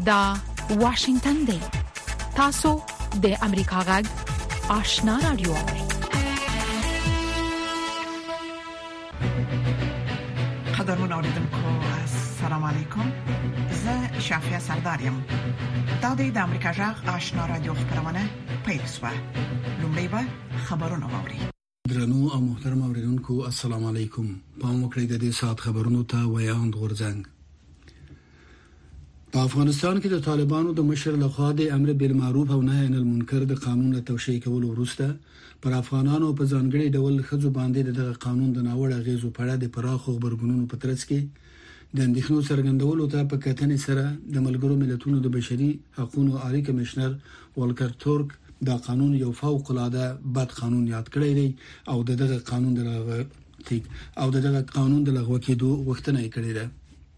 دا واشنگتن دی. تاسو د امریکا غږ آشنا رادیو. قدرمن اوریدونکو السلام علیکم. زه شافیا سردارم. دا د امریکا غږ آشنا رادیو خبرونه پیښه. لومړی به خبرونه واوري. درنو او محترم اوریدونکو السلام علیکم. پام وکړئ د دې سات خبرونو ته ویاند غورځنګ. په افغانستان کې د طالبانو د مشر لخوا د امر بالمعروف او نهي عن المنکر د قانون له توشیح کولو وروسته پر افغانانو په ځانګړي ډول خځو باندې دغه قانون د ناوړه غیزو په اړه د پراخو خبرګونونو په ترڅ کې د اندېښنو څرګندولو ته په کتنې سره د ملګرو ملتونو د بشري حقوقو عالی کمشنر والکر تورک دا قانون یو فوق العاده بد قانون یاد کړی دی او دغه قانون د لغوه کېدو غوښتنه یې کړې ده.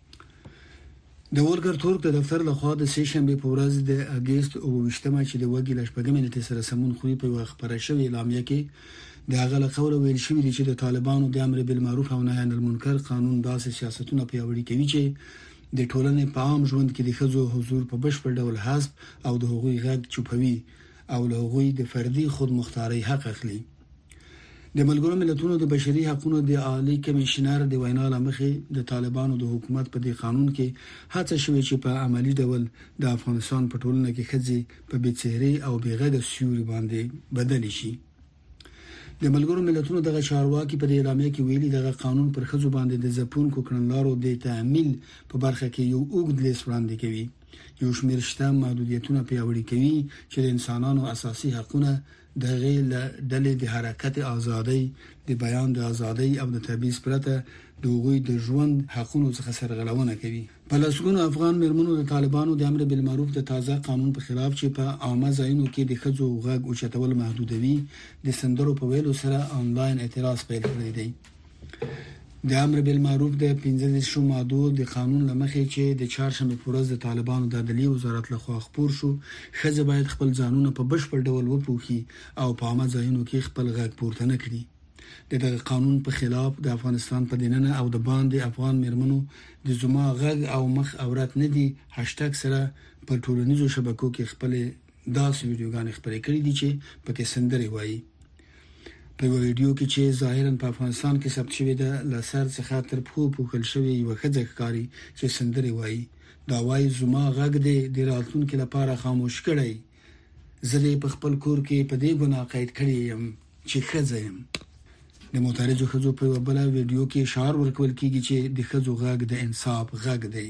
د والکر تورک د دفتر لخوا د سه شنبه په ورځ د اگست 28مه چې د وګړي لشپږمې نېټې سره سمون خوري په خبره شوې اعلامیه کې د هغه لخوا ویل شوی دی چې د طالبانو د امر بالمعروف او نهي عن المنکر قانون داسې سیاستونه پیاوړي کوي چې د ټولنې په عام ژوند کې د ښځو حضور په بشپړ ډول حذف او د حقوقي غږ چوپوي او له هغوی د فردي خودمختاري حق اخلي. د ملګرو ملتونو د بشري حقوقو د عالی کمشنر د وینا لمخې د طالبانو د حکومت په دې قانون کې هڅه شوې چې په عملی ډول د افغانستان په ټولنه کې ښځې په بیچاره او بیغږه سیوري باندې بدل شي. د ملګرو ملتونو دغه چارواکي په اعلامیه کې ویلي دغه قانون پر ښځو باندې د ځپونکو کړنلارو د تعمیل په برخه کې یو اوږد لیست وړاندې کوي. یو شمېر شته محدودیتونه پیاوړي کوي چې د انسانانو اساسي حقوقونه د غیر ډلې د حرکت ازادي، د بیان د ازادي او د تبعیض پرته د هغوی د ژوند حقوقو څخه سرغړونه کوي. په لاسونو افغان مرمنو د طالبانو د امر بالمعروف د تازه قانون په خلاف چې په عامه ځایونو کې د ښځو غږ اوچتول محدودوي د سندرو په ویلو سره آنلاین اعتراض پیل کړی دی. د امر بالمعروف د 15 ماده د قانون لمخې چې د چهارشنبه په ورځ د طالبانو د عدلیې وزارت لخوا خپور شو، ښځې باید خپل ځانونه په بشپړ ډول وپوښي او په عامه ځایونو کې خپل غږ پورته نه کړي. دغه قانون په خلاف د افغانستان په دیننه او د باندې افغان مرمنو د زما غږ او مخ عورت نه دي هاشټګ سره په ټولنیزو شبکو کې خپل داسې ویډیوګانې خپرې کړې دي چې پکې سندرې وایي. په ویډیو کې چې ظاهرا په افغانستان کې ثبت شوی د لسر څخه تر پخو پوښل شوی یو ښځه ښکاری چې سندرې وایي. دا وایي زما غږ دې د راتلونکو لپاره خاموش کړی. زه په خپل کور کې په دې ګناه قید کړی یم چې ښځه یم. د مترجم ښځو په بل ویډیو کې اشاره ورکول کیږي چې د ښځو غږ د انصاف غږ دی.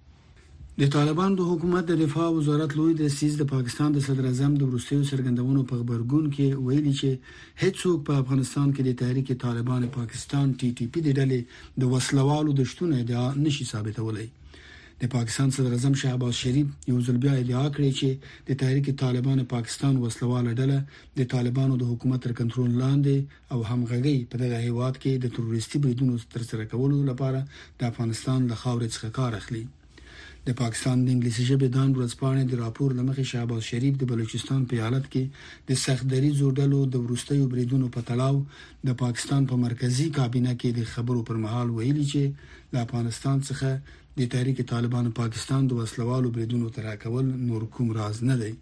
د طالبانو د حکومت د دفاع وزارت لوی رئیس د پاکستان د صدر اعظم د وروستیو څرګندونو په خبرګون کې ویلي چې هیڅوک په افغانستان کې د تحریک طالبان پاکستان TTP د ډلې د وسلوالو د شتون ادعا نشي ثابتولای. د پاکستان صدر اعظم شهباز شریف یو ځل بیا ادعا کړې چې د تحریک طالبان پاکستان وسلواله ډله د طالبانو د حکومت تر کنټرول لاندې او همغږي په دغه هیواد کې د تروریستي بریدونو ترسره کولو لپاره د افغانستان له خاورې څخه کار اخلي. د پاکستان د انګلیسي ژبې د ورځپاڼې د راپور لمخې شهباز شریف د بلوچستان په ایالت کې د سخت دریزو ډلو د وروستیو بریدونو په تړاو د پاکستان په مرکزی کابینه کې د خبرو پر مهال ویلي چې د افغانستان څخه د تحریک طالبان پاکستان د وسلوالو بریدونو ترا کول نور کوم راز نه دی.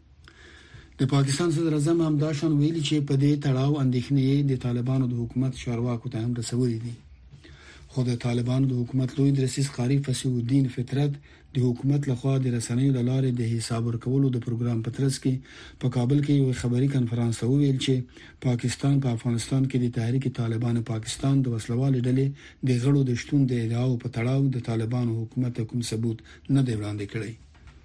د پاکستان صدر اعظم هم دا شان ویلي چې په دې تړاو اندېښنې د طالبانو د حکومت چارواکو ته هم رسولې دي. خو د طالبانو د حکومت لوی رئیس قاری فصیح الدین فطرت د حکومت لخوا د رسنیو لاره د حساب ورکولو د پروګرام په ترڅ کې په کابل کې یو خبري کانفرنس ویل چې پاکستان په افغانستان کې د تحریک طالبان پاکستان د وسلوال ډلې د غړو د شتون د ادعاو په تړاو د طالبانو حکومت کوم ثبوت نه دی وړاندې کړی.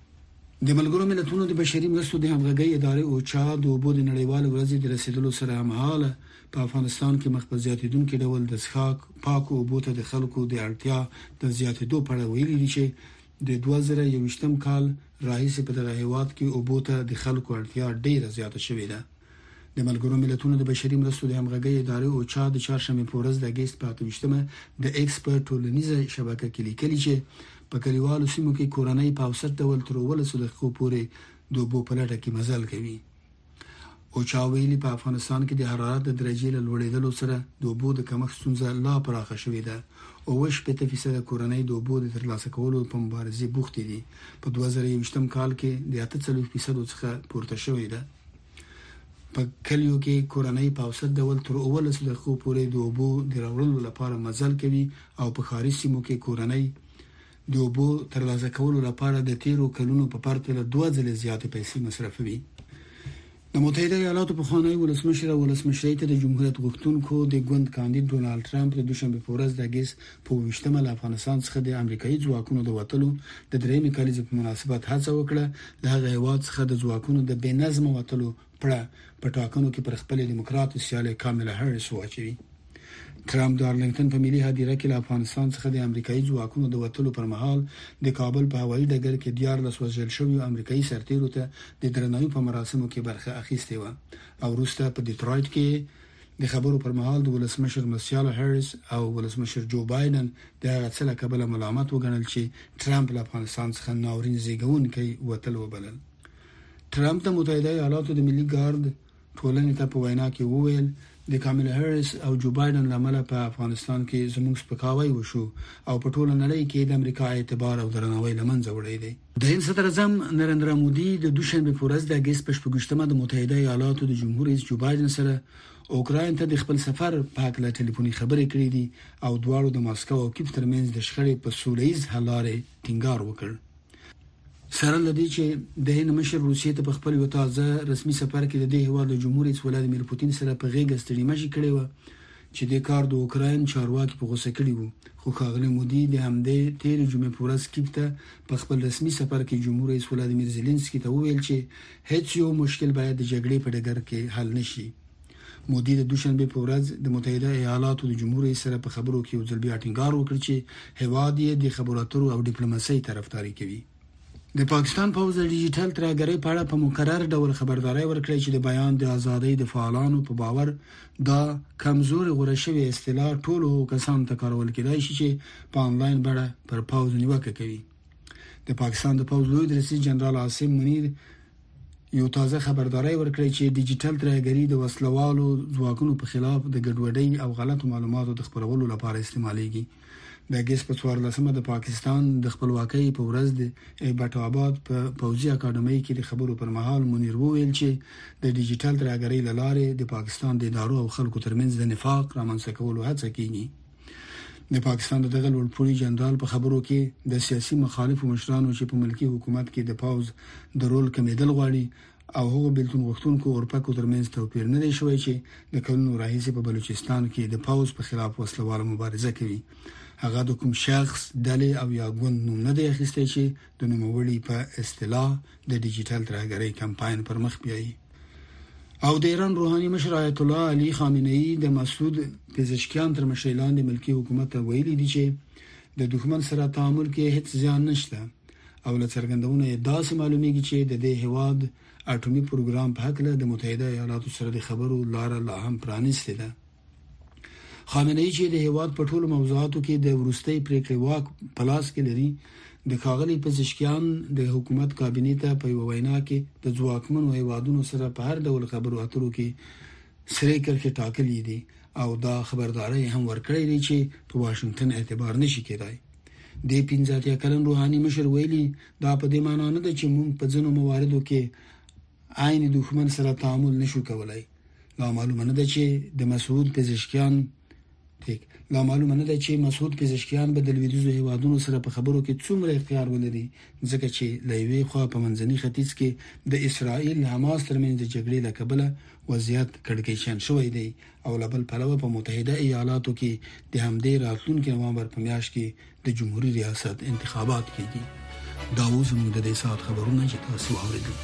د ملګرو ملتونو د بشري مرستو د همغږي ادارې او چا د اوبو د نړیوال ورځې د رسیدلو سره همحاله په افغانستان کې مخ په زیاتیدونکو ډول د څښاک پاکو اوبو ته د خلکو د اړتیا د زیاتیدو په اړه ویلي دي چې د 2021م کال راهیسې په دغه هیواد کې اوبو ته د خلکو اړتیا ډیره زیاته شوې ده. د ملګرو ملتونو د بشري مرستو د همغږي ادارې او چا د چهارشنبه په ورځ د اگست 28مه د ایکسپرت ټولنیزه شبکه کې لیکلي چې په کلیوالو سیمو کې کورنۍ په اوسط ډول تر 1200 دقیقو پورې د اوبو په لټه کې مزل کوي. او چا ویلي په افغانستان کې د حرارت د درجې له لوړېدلو سره د اوبو د کمښت ستونزه لا پراخه شوې ده او 80% کورنۍ د اوبو د ترلاسه کولو په مبارزې بوختې دي. په 2020 کال کې د 80% څخه پورته شوې ده. په کلیو کې کورنۍ په اوسط ډول تر 11 دقیقو پورې د اوبو د راوړلو لپاره مزل کوي او په ښاري سیمو کې کورنۍ د اوبو ترلاسه کولو لپاره د تیرو کلونو په پرتله 2 ځله زیاتې پیسې مصرفوي. د متحده ایالاتو په خانه ولسمشر او ولسمشرۍ ته د جمهوریت غوښتونکو د ګوند کاندید ډونالد ټرمپ د دوشنبه په ورځ د اگست په 20 له افغانستان څخه د امریکایي ځواکونو د وټلو د درېمې کلیزې په مناسبت هڅه وکړه د هغه هیواد څخه د ځواکونو د بې نظم وټلو په ټاکنو کې پر خپل دیموکرات سیاله کاملا هریس واچوي. ټرمپ د ارلنګټن په ملي هدیره کې له افغانستان څخه د امریکایي ځواکونو د وټلو پر مهال د کابل په هوایي ډګر کې 14 وژل شوي امریکایي سرتیرو ته د درناوي په مراسمو کې برخه اخیستې و او وروسته په ډیټرویټ کې د خبرو پر مهال د ولسمشر مسیاله هریس او ولسمشر جو بایدن د هغه څه له کبله ملامت وګڼل چې ټرمپ له افغانستان څخه ناورین زیږونکی وټل وبلل. ټرمپ د متحده ایالاتو د ملي ګارد ټولنې ته په وینا کې وویل د کاملا هریس او جو بایدن لامل په افغانستان کې زموږ سپکاوی وشو او په ټوله نړۍ کې د امریکا اعتبار او درناوی لمنځه وړی دی. د هند صدر اعظم نریندرا مودي د دوشنبه په ورځ د اگست په 28 د متحده ایالاتو د جمهور رئیس جو بایدن سره اوکراین ته د خپل سفر په اړه ټلیفوني خبرې کړې دي او دواړو د ماسکو او کیف ترمنځ د شخړې په سولهییز حل لارې ټینګار وکړ. سره لدی چې د هند مشر روسیې ته په خپل یو تازه رسمي سفر کې د دې هیواد د جمهور رئیس ولادیمیر پوتین سره په غیږ ستړي مشي کړي و چې د کار د اوکراین چارواکي په غوسه کړي وو. خو ښاغلی مودي د همدې تیر جمعې په ورځ کیف ته په خپل رسمي سفر کې جمهور رئیس ولادیمیر زيلنسکي ته وویل چې هیڅ یو مشکل باید د جګړې په ډګر کې حل نشي. مودي د دوشنبه په ورځ د متحده ایالاتو د جمهور رئیس سره په خبرو کې یو ځل بیا ټینګار وکړ چې هیواد یې د خبرو اترو او ډیپلوماسۍ طرفداري کوي. د پاکستان پوځ د ډیجیټل ترهګرۍ په اړه په مقرر ډول خبرداري ورکړې چې د بیان د ازادۍ د فعالانو په باور دا کمزوري غوړه شوی اصطلاح ټولو کسانو ته کارول کېدای شي چې په انلاین بڼه پر پوځ نیوکه کوي. د پاکستان د پوځ لوی رئیس جنرال عاصم منیر یو تازه خبرداري ورکړې چې ډیجیټل ترهګري د وسلوالو ځواکونو په خلاف د ګډوډۍ او غلطو معلوماتو د خپرولو لپاره استعمالېږي. د اگست په 14 د پاکستان د خپلواکۍ په ورځ د ایبټ آباد په پوځي اکاډمۍ کې د خبرو پر مهال منیر وویل چې د ډیجیټل ترهګرۍ لاره د پاکستان د ادارو او خلکو ترمنځ د نفاق رامنځته کولو هڅه کوي. د پاکستان د دغه لوړپوړي جنرال په خبرو کې د سیاسي مخالفو مشرانو چې په ملکی حکومت کې د پوځ د رول کمیدل غواړي او هغه بلتون غوښتونکو اورپکو ترمنځ توپیر نه دی شوی چې د کلونو راهیسې په بلوچستان کې د پوځ په خلاف وسلواله مبارزه کوي. هغه د کوم شخص ډلې او یا ګوند نوم نه دی اخیستی چې د نوموړي په اصطلاح د ډیجیټل ترهګرۍ کمپاین پر مخ بیایي. او د ایران روحاني مشر آیت الله علي خامنه‌ای د مسعود پزشکیان تر مشرۍ لاندې ملکی حکومت ته ویلي دي چې د دښمن سره تعامل کې هیڅ زیان نشته او له څرګندونه داسې معلومیږي چې د دې هواد اټومي پروګرام په حق له د متحده ایالاتو سره د خبرو لار لا هم پرانیستې ده. خامنه‌ای چې د هیواد په ټولو موضوعاتو کې د ورستۍ پریکړې واک پلاس کې لري د ښاغلي پزشکیان د حکومت کابینې ته په وینا کې د ځواکمنو هیوادونو سره په هر ډول خبرو اترو کې سره کرښې ټاکلې دي او دا خبرداري هم ورکړې دي چې په واشنگټن اعتبار نشي کېدای. د 15 کلن روحاني مشر ویلي دا په دې معنی نه ده چې موږ په ځینو مواردو کې عین دښمن سره تعامل نشو کولای. لا معلومه نه ده چې مسعود پزشکیان به د لویدیځو هیوادونو سره په خبرو کې څومره اختیار ولري ځکه چې لوی خو په منځني ختیځ کې د اسرائیل حماس ترمنځ د جګړې له کبله وضعیت کړکېچن شوی دی او لبل پلوه په متحده ایالاتو کې د همدې راتلونکي نومبر په میاشت کې د جمهوریت ریاست انتخابات کېږي. دا اوس موږ د دې ساعت خبرونه چې تاسو اوریدل.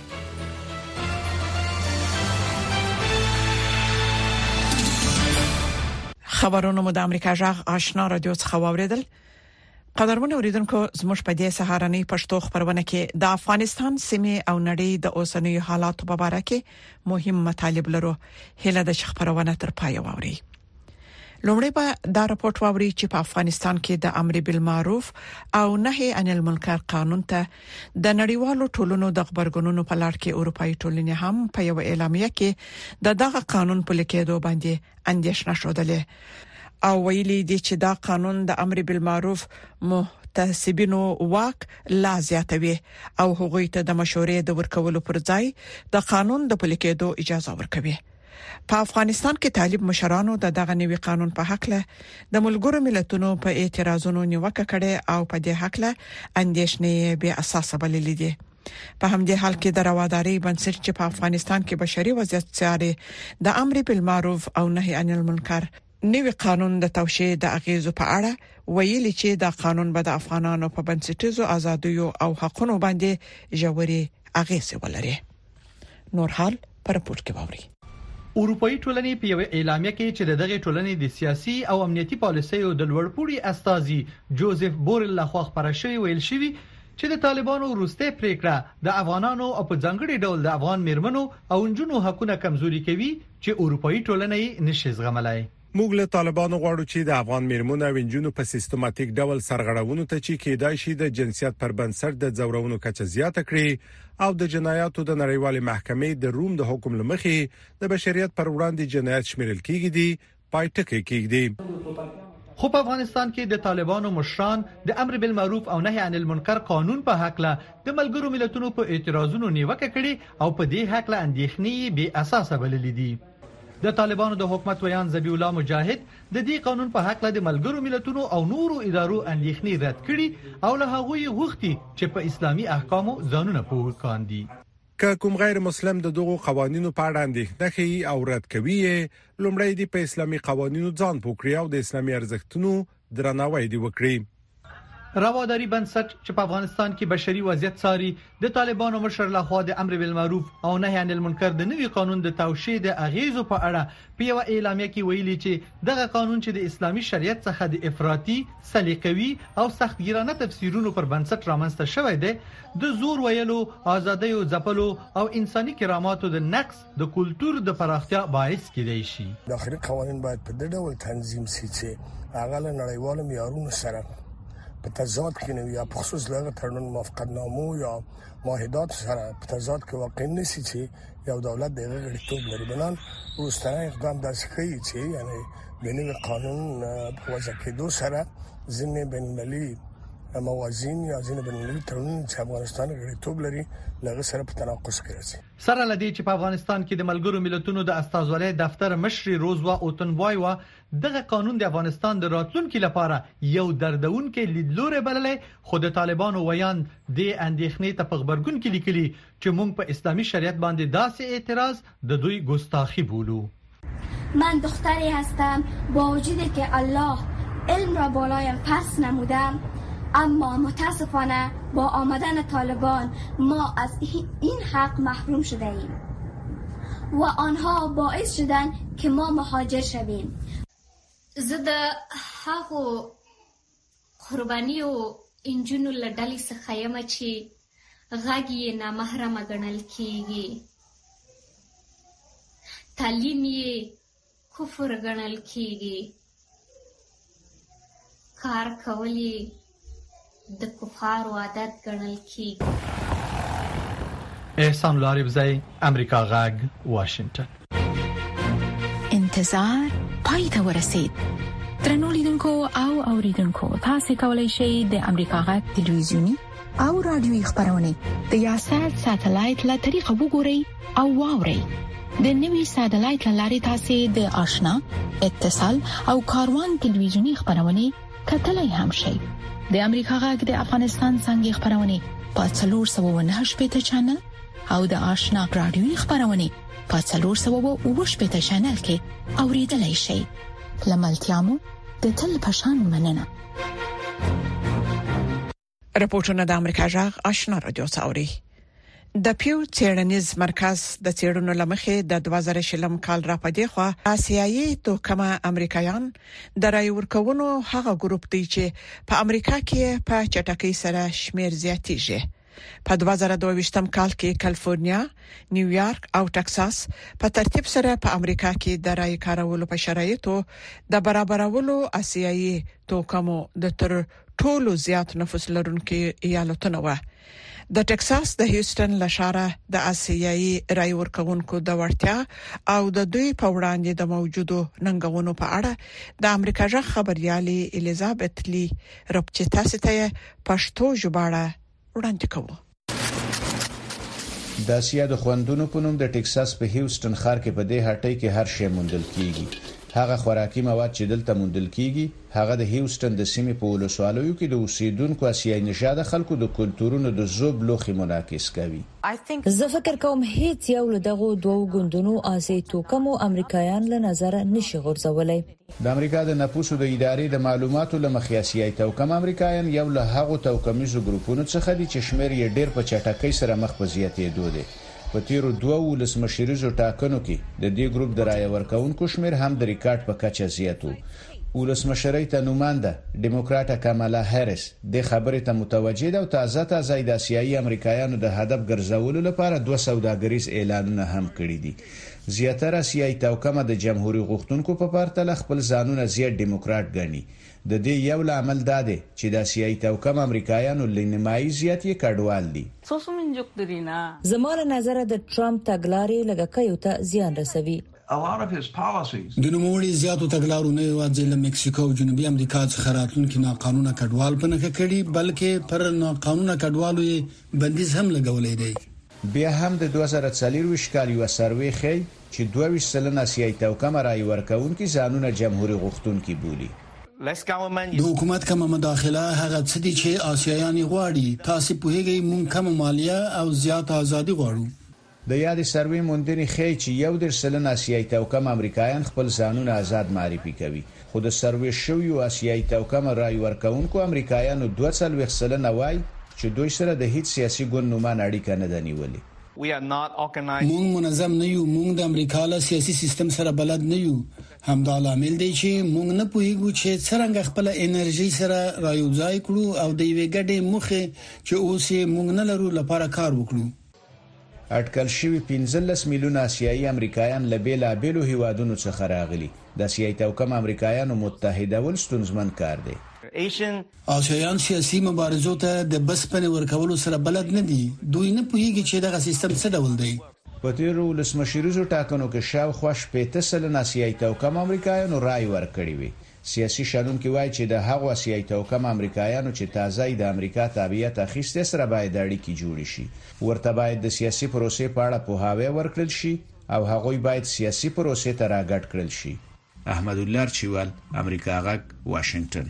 خبرونه مو د امریکا جغ آشنا رادیو څخه واوریدل. قدرمن اوریدونکو زموږ په دې سهارنۍ پښتو خبرونه کې د افغانستان سیمه او نړۍ د اوسنیو حالاتو په اړه کې مهم مطالب لرو. هله د خبرونه تر پای واوري. لومړی به دا راپورټ واوري چې په افغانستان کې د امر بالمعروف او نهي عن المنکر قانون ته د نړیوالو ټولنو د خبرګونونو په لړ کې اروپאי ټولنې هم په یو اعلامیه کې دغه قانون په لیکېدو باندې اندېښنه شوه او ویلي دي چې دا قانون د امر بالمعروف متعصبینو واک لا زیاتوي او هغوی ته د مشورې د ورکولو پر ځای د قانون د لیکېدو اجازه ورکوي. په افغانستان کې طالب مشرانو دغه نوي قانون په حق له د ملګرو ملتونو په اعتراضونو نیوکه کړې او په دې حق له اندېښنې به اساس بللې دي. په همدې حال کې د رواداري بنسټ چې په افغانستان کې بشري وضعیت څاري د امر بالمعروف او نهي عن المنکر نوي قانون د توشیح د اغیزو په اړه ویلي چې دا قانون به د افغانانو په بنسټیزو ازادیو او حقوقو باندې ژوري اغیزه ولري. نور حال پر راپور کې ووري. اروپאי ټولنې په یو اعلامیه کې چې دغه ټولنې د سیاسي او امنیتي پالیسیو د لوړپوړي استازي جوزف بورل لخوا خبره شوی ویل شوی چې د طالبانو وروسته پریکړه د افغانانو او په ځانګړي ډول د افغان میرمنو او نجونو حقوقونه کمزوري کوي چې اروپאי ټولنې نشي زغملای. موږ له طالبانو غواړو چې د افغان میرمنو او نجونو په سیستماتیک ډول سرغړونو ته چې کېدای شي د جنسیت پر بنسټ د ځورونو کچه زیاته کړي او د جنایاتو د نړیوالې محکمې د روم د حکم لمخې د بشریت پر وړاندې جنایت شمیرل کېږي دي پایټکه کېږي. خو په افغانستان کې د طالبانو مشران د امر بالمعروف او نهي عن المنکر قانون په حق له د ملګرو ملتونو په اعتراضونو نیوکه کړي او په دې حق له اندېښنې به اساسه بللې دي. د طالبانو د حکومت ویان ذبی الله مجاهد د دې قانون په حق له د ملګرو ملتونو او نورو ادارو اندېښنې رد کړي او له هغوی غوښتي چې په اسلامي احکامو ځانونه پوه کاندي. که کوم غیر مسلم د دغو قوانینو په اړه اندېښنه کوي او رد کوي لومړی دی په اسلامي قوانینو ځان پوکړي او د اسلامي ارزښتونو درناوی دی وکړي. رواداري بنسټ چې په افغانستان کې بشري وضعیت څاري د طالبانو مشر لخوا د امر بالمعروف او نهي عن المنکر د نوي قانون د توشیح د اغیزو په اړه په یو اعلامیه کې ویلي چې دغه قانون چې د اسلامي شریعت څخه د افراطي سلیقوي او سختګیرانه تفسیرونو پر بنسټ رامنځته شوی دی د زور ویلو ازادۍ او ځپلو او انساني کراماتو د نقص د کلچر د پراختیا باعث کېدای شي. داخلي قوانين باید په دې ډول تنظیم شي چې هغه له نړیوالو معیارونو سره په تضاد کې نه یا په خصوص له تړون موافقتنامو یا معاهدات سره په تضاد کې واقع نشي چې یو دولت دغه غړیتوب لري. بنان روسانه اقدام داسې کوي چې یعنی د نوي قانون په وجه کې دوه سره ځینې بین‌المللي موازین یا ځینې بین‌المللي تړونونه چې افغانستان غړیتوب لري لږ سره په تناقض کې راځي. سره لدی چې په افغانستان کې د ملګرو ملتونو د استازولۍ دفتر مشر روزوا اوتنوای و دغه قانون د افغانستان د راتلونکو لپاره یو دردونکو لیدلوري بللې خو د طالبانو ویان د اندېښنې ته په خبرګون کې لیکلي چې موږ په اسلامي شریعت باندې داسې اعتراض د دوی ګستاخی بولو. من دختری هستم با وجودی که الله علم را بالایم پس نمودم اما متاسفانه با آمدن طالبان ما از این حق محروم شده ایم و آنها باعث شدن که ما مهاجر شویم. زه د هغو قربانیو انجونو له ډلې څخه یم چې غږ یې نامحرمه ګڼل کیږي، تعلیم یې کفر ګڼل کیږي، کار کول یې د کفارو عادت ګڼل کیږي. احسان لاربزی، امریکا غږ، واشنگټن. انتظار پای ته ورسید. درنو لیدونکو او اوریدونکو، تاسو کولی شئ د امریکا غږ ټلویزیونی او رادیوي خبرونه د یاشر ساتلایت له طریقو وګورئ او واورئ. د نوي ساتلایت لارې تاسو د آشنا، اتصال او کاروان ټلویزیونی خبرونه کتلای هم شئ. د امریکا غږ د افغانستان څنګه خبرونه په 498 چینل او د آشنا رادیوي خبرونه په 408 چینل کې اوریدلای شئ. لملتيامو د تل پشان مننه. رپورټونه د امریکا غږ آشنا رادیو څاوري. د پیو څېړنیز مرکز د څېړنو لمخې د 2000 کال را پدې خو آسیایي توکمه امریکایان د رای ورکوونو هغه ګروپ دی چې په امریکا کې په چټکۍ سره شمیر زیاتېږي. په 2022م کال کې کالیفورنیا، نیویارک او ټکساس په ترتیب سره په امریکا کې د رای کارولو په شرایطو د برابرولو آسیایي توکمو د تر ټولو زیات نفوس لرونکو ایالتونو و. د ټکساس د هیوستن لشاره د آسیایي رای ورکوونکو د ورتیا او د دوی په وړاندې د موجودو ننګونو په اړه د امریکا ژغ خبريالي الیزابت لی رپچتا ستای پښتو ژباړه وړاندې کوي. د اسیا د خوندونو په نوم د ټکساس په هیوستن ښار کې په دې هټۍ کې هر شی موندل کیږي. هغه خوراکي مواد چې دلته موندل کیږي هغه د هیوستن د سیمې په ولسوالیو کې د اوسیدونکو آسیایي نژاد خلکو د کلتورونو د ذوب لوخي منعکس کوي. زه فکر کوم هیڅ یو له دغه دوه ګوندونو آسیایي توکمو امریکایان له نظر نشي غورځولای. د امریکا د نفوسو د ادارې د معلوماتو لمخې آسیایي توکم امریکایان یو له هغو توکمیزو ګروپونو څخه دي چې شمیر یې ډېر په چټکۍ سره مخ په زیاتېدو دي. په تیرو 2 ولسمشریزو ټاکنو کې د دې ګروپ د رای ورکوونکو شمیر هم د ریکارډ په کچه زیاتو. ولسمشری ته نومانده ډیموکراټه کامالا هریس د خبرې ته متوجه ده او تازه د آسیایي امریکایانو د هدف ګرځولو لپاره 2 سوداګریز اعلانونه هم کړی دي. زیاتره آسیایي توکمه د جمهوریت غوښتونکو په پرتله خپل ځانونه زیات ډیموکراټ ګڼي. د دې یو عامل دا دی چې د آسیایي توکم امریکایانو لنیمایي زیات یې کډوال دي. زموږ نظر د ټرمپ تګلارې لګکایو ته زیان رسوي. د نوموړي زیاتو تګلارو نه یوازې له مکسیکو او جنوبي امریکا څخه راتلونکي ناقانونه کډوال په نخښه کړي بلکې پر ناقانونه کډوالو یې بندیز هم لګولې دی. بیا هم د 2024 کال یو سروې ښيي چې 22% آسیایي توکم رای ورکوونکي ځانونه جمهوریت غوښتونکي بولي. د حکومت کومه مداخله هغه څه دي چې آسیایان غواړي. تاسو په هغه مونږ کوم مالیه او زیات ازادي غواړو. د یاد سروې موندنې ښيي چې 1% آسیایي توکم امریکایان خپل ځانونه آزاد معرفي کوي. خو د سروې شویو آسیایي توکم رای ورکوونکو امریکایانو 42% وایي چې دوی سره د هیڅ سیاسي ګوند نومان اړیکه نه ده نیولې. مونږ منظم نه یو. مونږ د امریکا له سیاسي سیستم سره بلد نه یو. همدا لامل دی چې مونږ نه پوهیږو چې څنګه خپل انرژي سره رايوځای کړو او د یوې ګډې مخه چې اوس یې مونږ نه لرو لپاره کار وکړو. اټکل شوی 15 میلیون آسیایي امریکایان له بیلابېلو هیوادونو څخه راغلي. د آسیایي توکم امریکایانو متحدول ستونزمن کار دی. آسیایان سیاسي مبارزو ته د بسپنې ورکولو سره بلد نه دي. دوی نه پوهیږي چې دغه سیستم څه ډول دی. په تیرو ولسمشریزو ټاکنو کې شاوخوا 80% آسیایي توکم امریکایانو رای ورکړی وي. سیاسي شنونکي وایي چې د هغو آسیایي توکم امریکایانو چې تازه د امریکا تابعیت اخیسته سره باید اړیکې جوړې شي. ورته باید د سیاسي پروسې په اړه پوهاوی ورکړل شي او هغوی باید سیاسي پروسې ته راګډ کړل شي. احمد الله چوال، امریکا غږ، واشنگټن.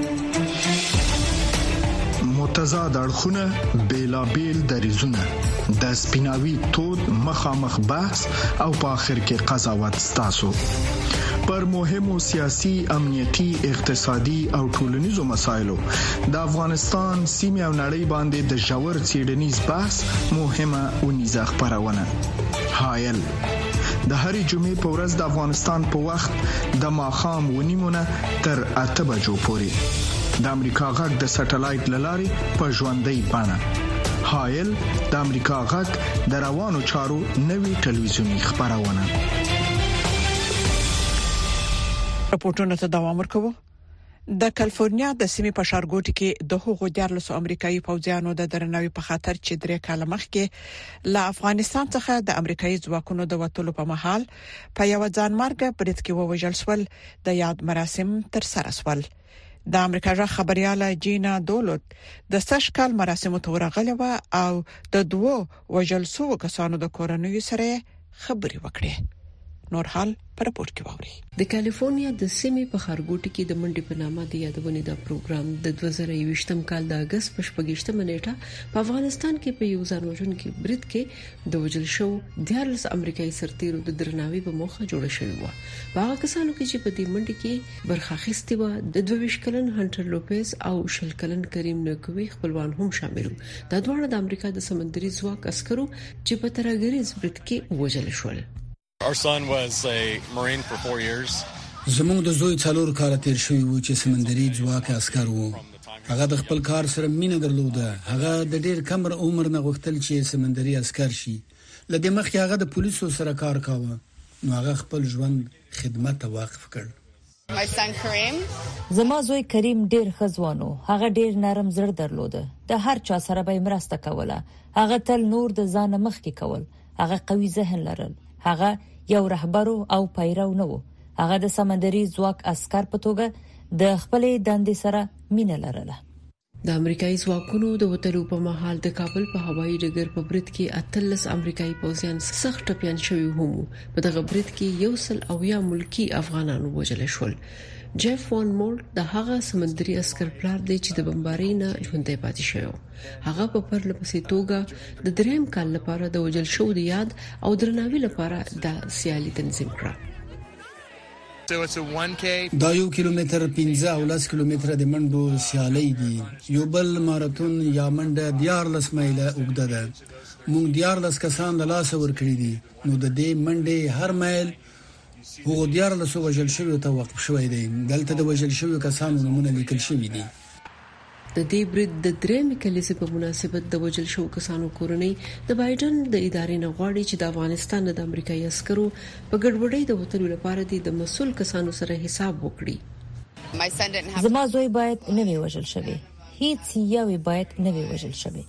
متضاد اړخونه، بیلابیل دریزونه، د سپیناوي تود مخامخ بحث او په اخر کې قضاوت ستاسو پر مهمو سیاسي، امنیتي، اقتصادي او ټولنیزو مسایلو د افغانستان سیمه او نړۍ باندې د ژور څېړنیز بحث مهمه ونیزه خبرونه. حایل د هرې جمعې په ورځ د افغانستان په وخت د ماښام 9:30 تر 8 بجو پورې د امریکا غږ د سټلایټ لارې په ژوندۍ بڼه. حایل د امریکا غږ د روانو چارو نوي ټلویزیونی خبرونه. راپورټونه ته دوام ورکوي. د کالیفورنیا د سیمې په ښارګوټي کې د هغو 14 امریکایي پوځیانو د درناوي په خاطر چې 3 کال مخکې له افغانستان څخه د امریکایي ځواکونو د وټولو په محل په یو ځانمرګه برید کې ووژل شول د یاد مراسم تر سره شول. د امریکا ژغ خبرياله جینا دولت د سشکال مراسمو ته ورغله او د 2 وژل شوو کسانو د کورنۍ سره خبري وکړه. نور حال پر راپورټ کې ووري. د کالیفورنیا د سیمې په ښارګوټي کې د منډي په نامه د یادونې د پروګرام د 2020م کال د اگست په 14مه نیټه په افغانستان کې په یو ځانوژونکي برید کې د وژل شو 14 امریکایي سرتیرو د درناوي په موخه جوړ شوی و. هغه کسانو کې چې په دې منډي کې برخه اخیستې و د 22 کلن هانټر لوپیز او 20 کلن کریم نکوي خپلوان هم شامل وو. دا دواړه د امریکا د سمندري ځواک عسکرو چې په ترهګریز برید کې وژل شول. Our son was a Marine for 4 years. زموږ د زوی 4 کال تیر شوی و چې سمندري ځواک عسكر وو. هغه د خپل کار سره مینه درلوده. هغه د ډېر کم عمر نه غوښتل چې سمندري عسكر شي. لدې مخکې هغه د پولیسو سره کار کاوه. نو هغه خپل ژوند خدمت ته وقف کړ. زما زوی کریم ډېر خزوانو. هغه ډېر نرم زړه درلوده. د هر چا سره به مرسته کوله. هغه تل نور د ځان مخکې کول. هغه قوي ذهن لرل. هغه یو رهبر او پیرو نه و. هغه د سمندري ځواک عسكر په توګه د خپلې دندې سره مینه لرله. د امریکایي ځواکونو د وټلو په مهال د کابل په هوایي ډګر په برید کې 13 امریکایي پوځیان سخت ټپيان شوي هم. په دغه برید کې 100 ملکی افغانانو وژل شول. جيف وان مور د هغه سمندري عسكر پلار دی چې د بمبارۍ نه ژوندۍ پاتې شو. هغه په پرلپسې توګه د دریم کال لپاره د وژل شو د یاد او درناوي لپاره د سیالي تنظیم کړ. دا 1 کیلومتر 15 او 10 کیلومتر د منډو سیالي دي. یو بل ماراتون یا منډه 14 مایله اوږده ده. موږ 14 کسان له لاسه ورکړي دي. نو د دې منډې هر مایل هو 14 وژل شوی ته وقف شوی دی. دلته د وژل شوی کسانو نمونه لیکل شوی دي. د دې برید د درېمې کلیزې په مناسبت د وژل شو کسانو کورنۍ د بایدن د ادارې نه غواړي چې د افغانستان د امریکایي عسکرو په ګډوډۍ د وټلو لپاره د مسؤل کسانو سره حساب وکړي. زما زوی باید نه وي وژل شوی. هیڅ یو باید نه وي وژل شوی.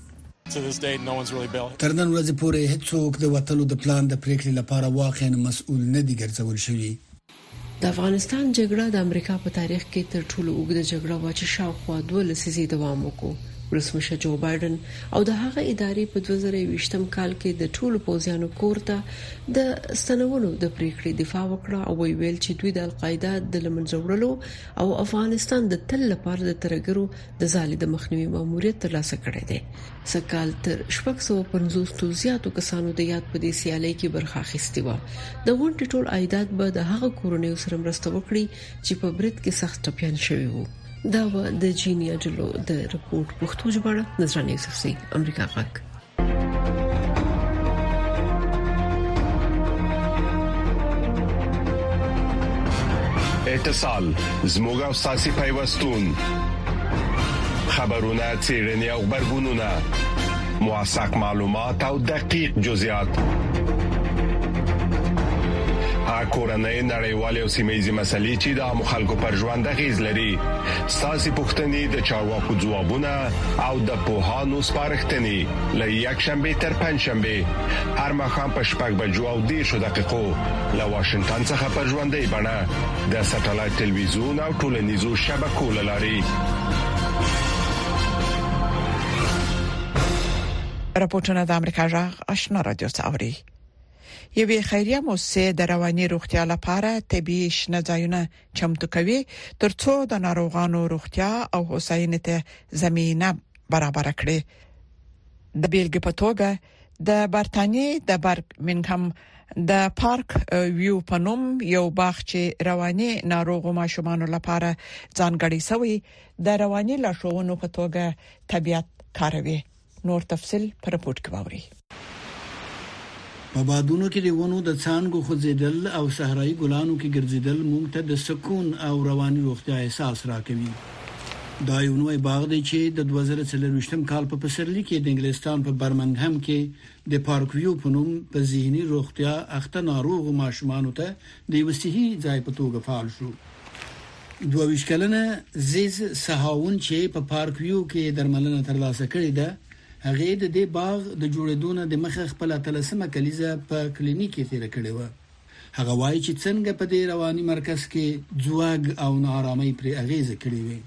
تر نن ورځې پورې هیڅوک د وټلو د پلان د پریکړې لپاره واقعا مسؤل نه دي ګرځول شوی. د افغانستان جګړه د امریکا په تاریخ کې تر ټولو اوږده جګړه و چې شاوخوا 2 لسیزې دوام وکړ. ولسمشر جو بایدن او د هغه ادارې په 2020م کال کې د ټولو پوځیانو کورته د ستنولو د پریکړې دفاع وکړه او ویل چې دوی د القاعده د لمنځه وړلو او افغانستان د تل لپاره د ترګرو د ځالې د مخنیوي ماموریت ترلاسه کړی دی. سکهال تر 650 زیاتو کسانو د یاد په دې سیالۍ کې برخه اخیستې و. د غونډې ټول عایدات به د هغه کورنیو سره مرسته وکړي چې په برید کې سخت ټپيان شوي وو. دا و د جینیا جلو د رپورت پښتو ژباړه نظرانه یوسفزي امریکا غږ. اتصال زموږ او ساسي پیوستون خبرونه چیرنی او خبرګونونه موثق معلومات او دقیق جزئیات کورنۍ نړیوالې او سیمه‌یزې مسلې چې د مخالکو پر ژوند غیز لري. ساسي پښتنې د چارواکو ځوابونه او د پوهانو سپارښتنې له یک شنبه تر پنځشنبه هر مخام په 6:10 له واشنگټن څخه پر ژوندۍ بڼه د ساتلایت ټلویزیون او ټولنیزو شبکو لاري. راپورټونه د امریکا جغ آشنا رادیو څاوري. یوه خیریه مؤسسه د رواني روغتیا لپاره طبي شنه ځایونه چمتو کوي ترڅو د ناروغانو روغتیا او هوساینې ته زمينه برابر کړي. د بیلګې په توګه د برتانیې د برمنګهم د پارک ویو پنوم یو باغ چې رواني ناروغو ماشومان لپاره ځانګړی شوی د رواني لارښوونو په توګه طبيعت کاروي. نور تفصيل پر رپورت کې ووري. په بادونو کې د ونو د څانګو خوځیدل او صحرایي ګلانو کې ګرځیدل موږ ته د سکون او رواني روغتیا احساس راکوي. دا یو نوې باغ دی چې د 2024م کال په پسرلي کې د انګلستان په برمنګهم کې د پارک ویو په نوم په ذهني روغتیا اخته ناروغو ماشومانو ته د وسیحي ځای په توګه فعال شو. 22 کلنه زیز سهاون چې په پارک ویو کې درملنه ترلاسه کړې ده هغه د دې باغ د جوړېدو د مخه خپل تلسمه کلیزه په کلینیک کې تیر کړې و. هغه وایي چې څنګه په دې رواني مرکز کې ځواګ او ناارامۍ پر اغیزه کړې وي.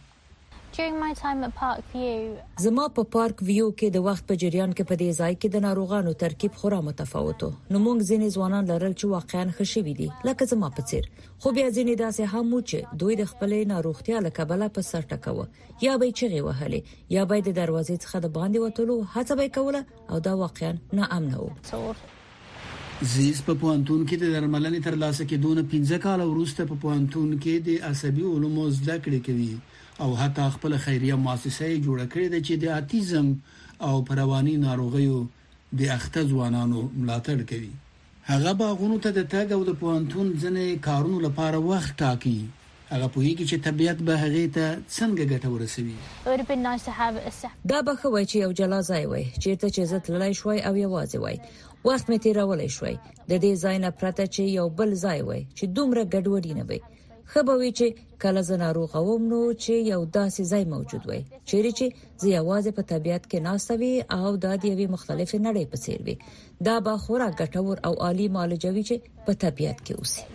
زما په پارک ویو کې د وخت په جریان کې په دې ځای کې د ناروغانو ترکیب خورا متفاوت و. نو موږ ځینې ځوانان لرل چې واقعا خشوي دي لکه زما په څیر. خو بیا ځینې داسې هم و چې دوی د خپلې ناروغتیا له کبله په سر ټکاوه یا به چغې وهلې یا به د دروازې څخه د باندې وټلو هڅه به کوله او دا واقعا ناامن و. زیز په پوهنتون کې د درملنې ترلاسه کېدو نه 15 کال وروسته په پوهنتون کې د عصبي علومو زده کړې کوي او حتی خپل خیریه مؤسسه جوړه کړې ده چې د اتیزم او رواني ناروغیو د اخته ځوانانو ملاتړ کوي. هغه باغونو ته د تګ او د پوهنتون ځنې کارونو لپاره وخت ټاکي. هغه پوهیږي چې طبيعت به هغه ته څنګه ګټه ورسوي. دا به خوي چې یو جلا ځای وي چیرته چې عزت لای شوي او یوازې وي وخت مې تیرولای شوي د دې ځای نه پرته چې یو بل ځای وي چې دومره ګډوډي نه وي. خبروي چې کله زه ناروغ وم نو چې یو داسې ځای موجود وي چیرې چې زه یوازې په طبيعت کې ناستوي او د دې مختلفې نړۍ په څیر وي. دا به خورا ګټور او عالی معالجوي چې په طبيعت کې اوسي.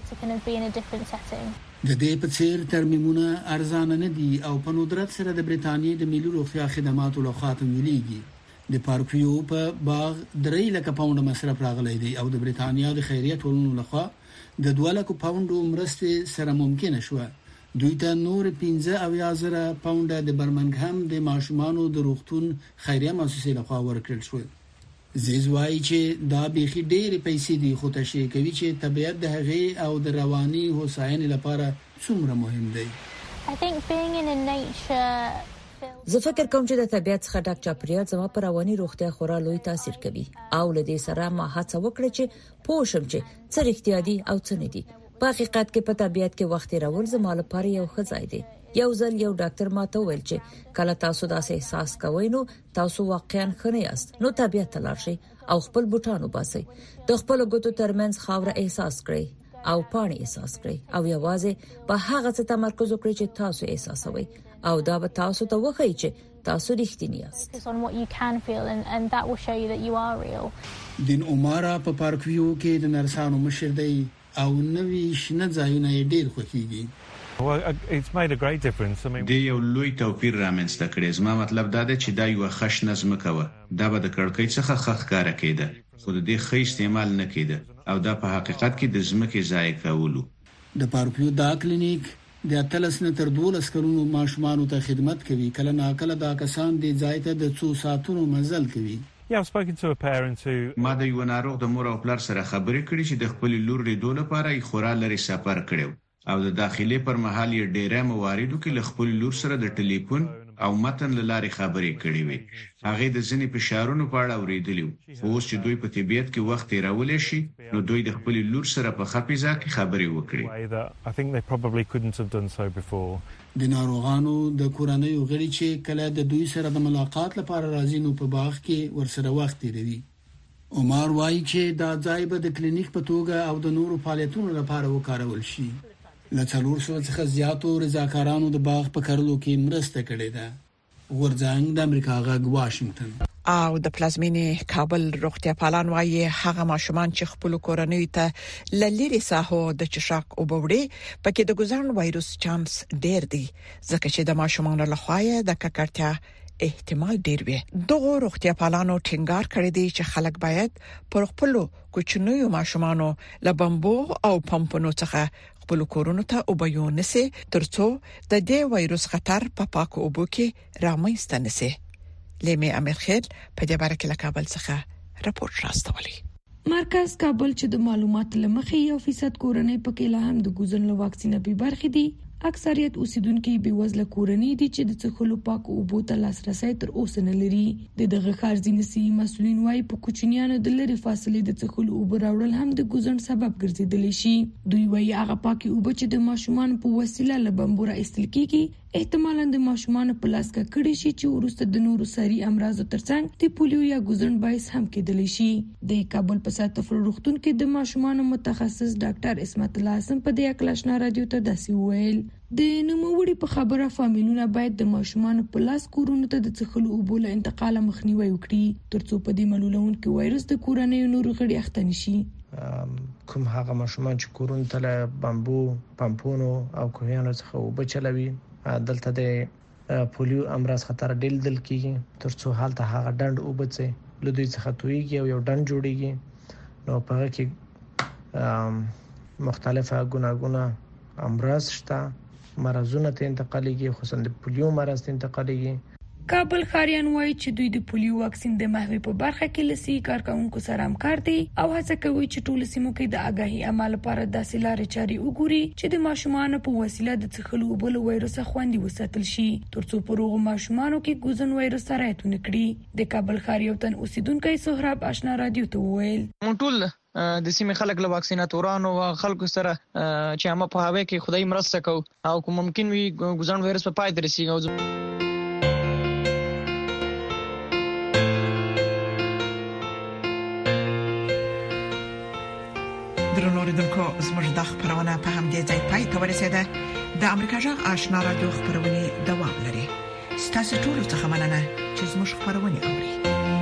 د دې په څیر ترمیمونه ارزانه نه دي او په ندرت سره د بریتانیې د ملي روغتیا خدماتو لخوا تمویلېږي. د پارکویو په باغ 3 لک پاونډ مصرف راغلی دی او د بریتانیا د خیریه ټولنو لخوا د 2 لک پاونډ مرستې سره ممکن شو. دوی ته نور 15,000 پاونډ د برمنګهم د ماشومانو د روغتون خیریه مؤسسې لخوا ورکړل شو. زیزوای چې دا بيخي ډېرې پیسې دي خو تشریح کوي چې طبيعت د هغې او د رواني هوساینې لپاره څومره مهم دی. زه فکر کوم چې د طبيعت څخه ډک چاپیریال زما پر رواني روغتیا خورا لوی تاثیر کوي او لدې سره ما هڅه وکړه چې پوښم چې څه اړتیا دي او څه نه دي. په حقیقت کې په طبيعت کې وخت راول زما لپاره یو ښه ځای دی. یو ځل یو ډاکټر ماته ویل چې کله تاسو داسې احساس کوئ نو تاسو واقعا خنه یاست نو طبيعت ته لاړ شئ او خپل بوټانو باسئ د خپل ګوتو ترمنځ خاور احساس کړئ او پانی احساس کړئ او یوازې په هغه څه تمرکز وکړئ چې تاسو احساسوي او دا به تاسو ته وښیي چې تاسو رښتینی یاست. دین عمره په پارکویو کې د نرسانو مشر دی او نوې شنه ځایونه ډېر خوښیږي. د یو لوی توپیر رامنځته کړي. زما مطلب دا دی چې دا یو خش نظم کوي. دا به د کړکۍ څخه خخ کار کېده خو د دې ښه استعمال نه کېده او دا په حقیقت کې د ځمکې ضایع کولو. د پارکویو دا کلینیک د 13 نه تر 12 کلونو ماشومانو ته خدمت کوي. کله ناکله دا کسان د ځای ته د 2 ساعتونو مزل کوي. ما د یو ناروغ د مور او پلار سره خبرې کړې چې د خپل لور لیدو لپاره یې خورا لري سفر کړو او د داخلي پر مهال یې ډېره مواردو کې ل خپل لور سره د ټلیفون او متن لاري خبرې کړې وي. هغه د ځینې فشارونو په اړه اوریدلی خو اوس چې دوی په طبيعت کې وخت راولې شي نو دوی د خپل لور سره په خپيزه کې خبرې وکړي. د ناروغانو د کورنۍ غړي چې کله د دوی سره د ملاقات لپاره راځي نو په باغ کې ورسره وخت تیروي. عمر وايي چې دا ځای به د کلینیک په توګه او د نورو فعالیتونو لپاره وکارول شي. له 400 څخه زیاتو رضاکارانو د باغ په کارلو کې مرسته کړې ده. ورځنګ د امریکا غږ واشنگټن. او د پلازمینې کابل روغتیا پالان وايي هغه ماشومان چې خپل کورنۍ ته لری ساحو د چشاک او بوړې پکې د ګزارن وایروس چانس ډېر دی ځکه چې د ماشومان له خوا د ککړتیا احتمال ډېر وي. دغه روغتیا پالانو ټینګار کړی دی چې خلک باید پر خپل کوچنیو ماشومانو له بمبو او پمپونو څخه خپل کورونو ته وبيونسي ترڅو د دې وایروس خطر په پاکو اوبو کې رامنځته نشي. لیمه امرخیل په دې باره کې له کابل څخه راپور راستولی. مرکز کابل چې د معلومات لمخې 1% کورنۍ پکې لا هم د ګوزن له واکسین په برخه دي. اکثریت اوسیدونکو به وزله کورنۍ دي چې د څخلو پاک اوبو ته لاسرسي تر اوسه نه لري. دغه خارجي سي مسولین وايي په کوچنیانو د لری فاصله د څخلو اوبو راوړل هم د ګوزن سبب ګرځیدل شي. دوی وايي هغه پاکي اوبو چې د ماشومان په وسیله لبمبوره استل کیږي احتمالاً د ماشومان په لاس کې کړي شي چې ورسته د نورو ساري امراضو ترڅنګ د پولیو یا ګوزن باعث هم کېدلی شي. د کابل په ساتفر روغتون کې د ماشومان متخصص ډاکټر اسمت الله حسن په دې اکلاشنا رادیو ته داسې ویل د نوموړي په خبره فامیلونه باید د ماشومان په لاس کورونو ته د څخلو اوبو له انتقال مخنیوي وکړي ترڅو په دې ملولونکو وایروس د کورنۍ نورو غړي اخته نشي. کوم هغه ماشومان چې کورونو ته بمبو پمپونو او کوهیانو څخه اوبه چلوي دلته د پولیو امراض خطر دل کیږي ترڅو حالت هغه ډند وبڅي لدوی څخه تویږي او یو ډند جوړیږي نو په هغه کې مختلفه ګناګونه امراض شته مرزونه ته انتقالېږي خصوصا د پولیو مرز ته انتقالېږي. کابل خاریان وایي چې دوی د پولیو واکسین د محوي په برخه کې لسی کارکونکو سره همکار دي او هڅه کوي چې ټول سیمو کې د آگاهي عمل لپاره داسې لارې چارې وګوري چې د ماشومان په وسیله د څخلو بل وایروس خوندي وساتل شي ترڅو په روغ ماشومانو کې ګوزن وایروس سره اتونه کړي. د کابل خاریو تن اوسیدونکو سهراب آشنا رادیو ته ویل مونږ ټول د سیمې خلک له واکسیناتورانو او خلکو سره چې هم په هغه کې خدای مرسته کو او کوم ممکن وي ګوزن وایرس په پای ته رسیږي. درنو اوریدونکو زموږ د خبرونه په همدې ځای پای ته ورسیده. د امریکا جغ آشنا رادیو خبرونه دوام لري. ستاسو ټول څه مننه چې زموږ خبرونه اوري.